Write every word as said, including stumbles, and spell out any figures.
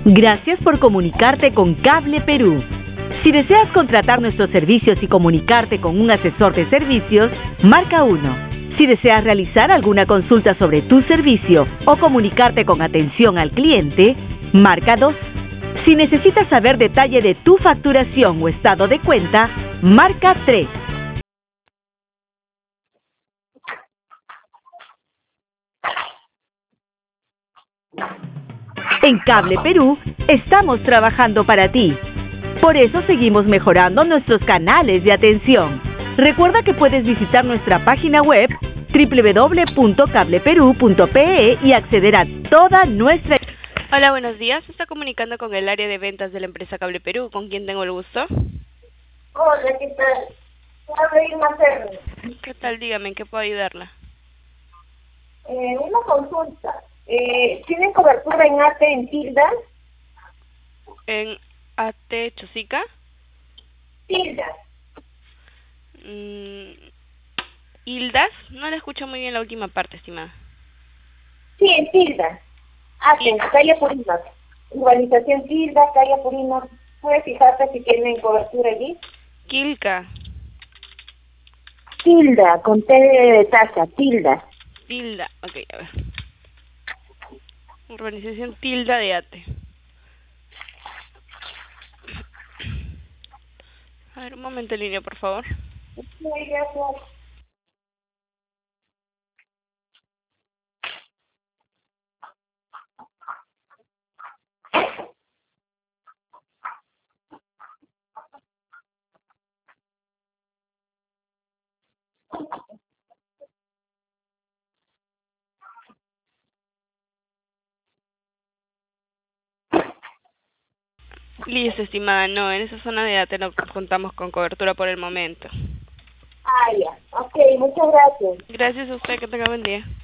Gracias por comunicarte con Cable Perú. Si deseas contratar nuestros servicios y comunicarte con un asesor de servicios, marca uno. Si deseas realizar alguna consulta sobre tu servicio o comunicarte con atención al cliente, marca dos. Si necesitas saber detalle de tu facturación o estado de cuenta, marca tres. En Cable Perú estamos trabajando para ti. Por eso seguimos mejorando nuestros canales de atención. Recuerda que puedes visitar nuestra página web doble u doble u doble u punto cable perú punto pe e y acceder a toda nuestra... Hola, buenos días. Se está comunicando con el área de ventas de la empresa Cable Perú. ¿Con quién tengo el gusto? Hola, ¿qué tal? Habla Irma Ferrer. ¿Qué tal? Dígame, ¿en qué puedo ayudarla? Eh, una consulta. Eh, ¿Tienen cobertura en A T en Tilda? ¿En A T Chosica? Tilda. Mm, ¿Hildas? No le escucho muy bien la última parte, estimada. Sí, en Tilda. A T, en calle Apurímac. Urbanización Tilda, calle Apurímac. ¿Puedes fijarte si tienen cobertura allí? Quilca. Tilda, con T de taza, Tilda. Tilda. Ok, a ver. Urbanización Tilda de Ate. A ver, un momento en línea, por favor. Sí, gracias. Listo, estimada. No, en esa zona de Ate no contamos con cobertura por el momento. Ah, ya. Ok, muchas gracias. Gracias a usted, que tenga buen día.